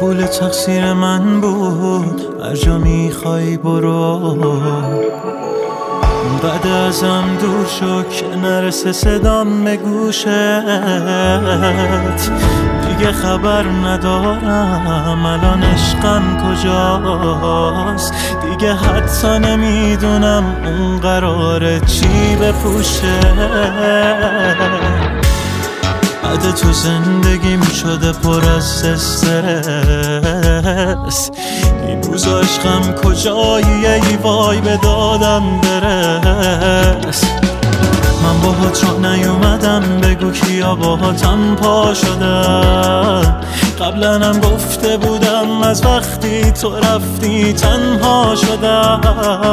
قبول تقصیر من بود، هر جا میخوای برو. بعد ازم دور شو که نرسه صدام به گوشت، دیگه خبر ندارم الان عشقم کجاست. دیگه حتی نمیدونم اون قراره چی بپوشه. بعد تو زندگیم شده پر از استرس، این روز عشقم کجایی ای وای به دادم برس. من باهات را نیومدم بگو کیا باهاتم پا شدم. قبلا هم گفته بودم از وقتی تو رفتی تنها شدم.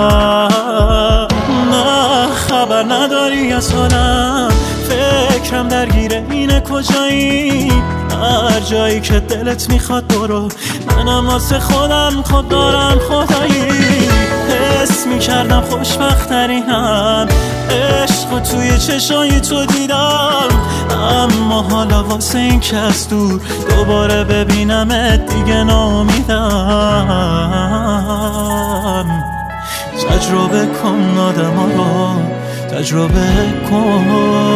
نه خبر نداری از حالم، فکرم درگیره اینه کجایی. هر جایی که دلت میخواد برو، منم واسه خودم خود دارم خدایی. حس میکردم خوشبخت‌ترینم، عشق توی چشای تو دیدم. اما حالا واسه این که از دور دوباره ببینمت دیگه ناامیدم. تجربه کن آدم ها رو، تجربه کن.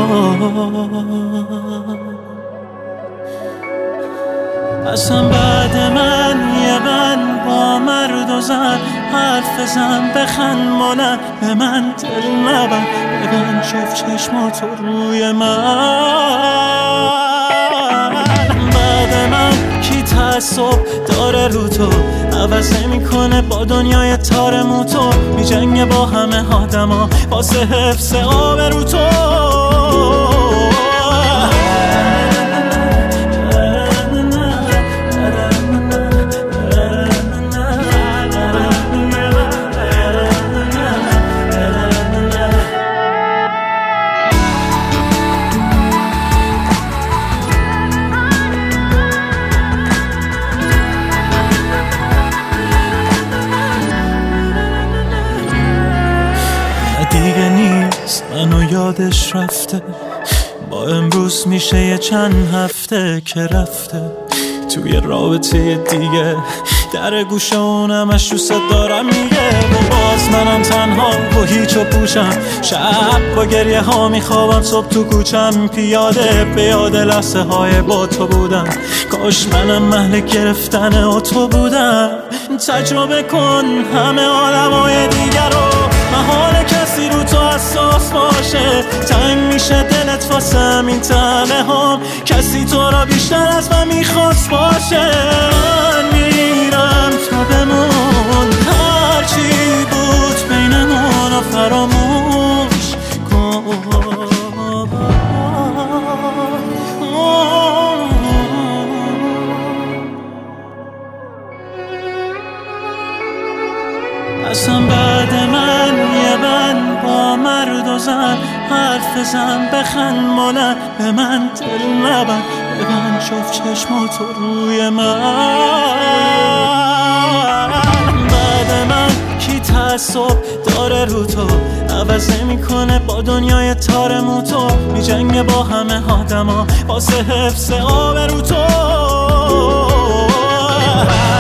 اصلا بعد من یه من با مرد و زن حرف زن، بخند مانه به من دل نبن، ببن شف چشماتو روی من. بعد من کی تعصب داره رو تو، عوض نمیکنه با دنیای تار موتو. میجنگه با همه آدما واسه حفظ آبرو تو. دیگه نیست منو یادش رفته، با امروز میشه یه چند هفته که رفته توی رابطه دیگه. در گوشه اونمش دوست دارم میگه، و باز منم تنها و هیچ و پوشم. شب با گریه ها میخوابم، صبح تو کوچم پیاده به یاد لحظه های با تو بودم. کاش منم محل گرفتن تو بودم. تجربه کن همه آدمای دیگر رو، محال کسی رو تو حساس باشه. تنگ میشه دلت واسه همین تنه هم، کسی تو را بیشتر از من میخواست باشه. من میرم تو بمون، هرچی بود بینمون رو فراموش کن. اصلا بعد من یه من با مرد و زن حرف زن، بخند مانه به من دل نبن، ببن شف چشماتو روی من. بعد من کی تعصب داره رو تو، عوض نمیکنه با دنیای تار موتو. میجنگه با همه آدما واسه حفظ آبرو تو.